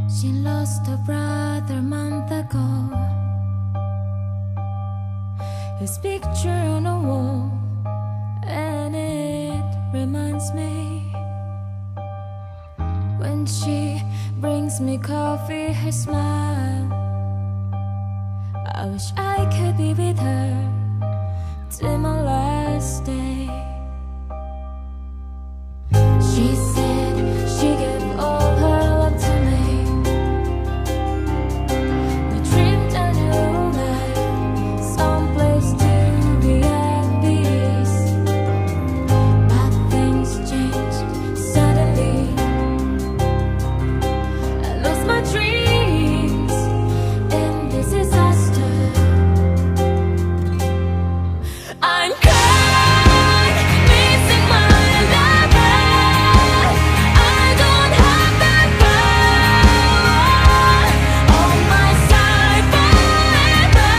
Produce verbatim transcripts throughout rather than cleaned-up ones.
She lost her brother a month ago. His picture on a wall, and it reminds me when she brings me coffee, her smile. I wish I could be with her till my last day. She said she gave all her love to me. We dreamed a new life, someplace to be at peace. But things changed suddenly. I lost my dreams in this disaster. I'm crying, missing my lover. I don't have that power on my side forever.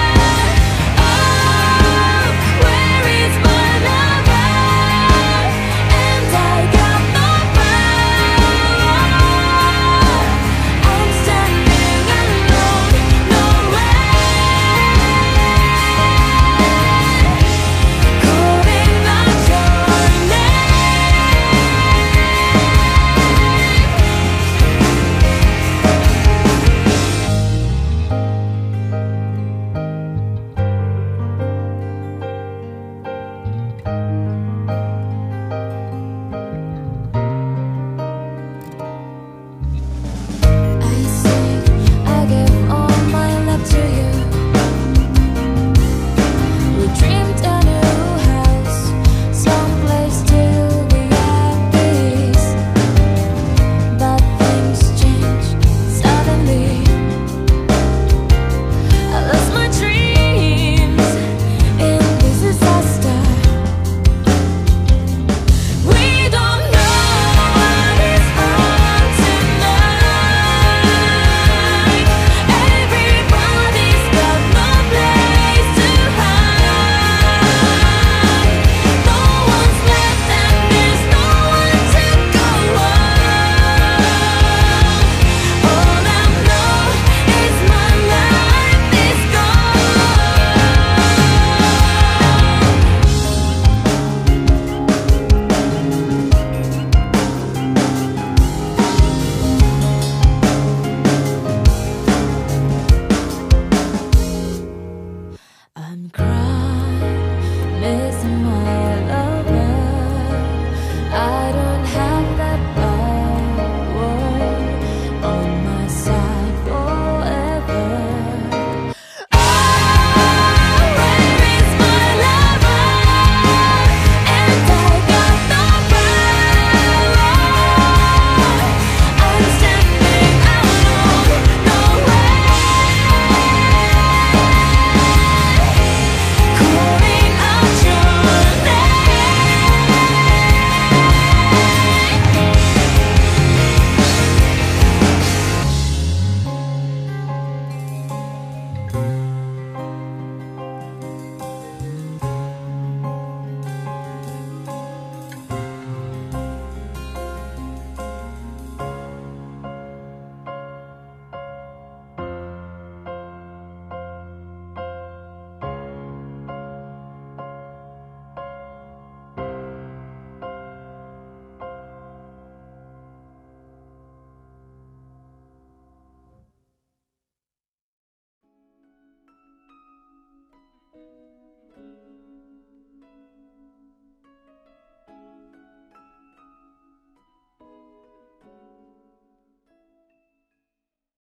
Oh, where is my lover? And I got no power. I'm standing alone, nowhere, calling out your I said I gave all my love to you. We dreamed a new house, someplace to be at peace. But things changed suddenly. I lost my dreams in this disaster. We don't know what is on tonight. Everybody's got no place to hide. No one's left and there's no one to go on. All I know is my life is I'm crying, missing my lover. I don't have that power on my side.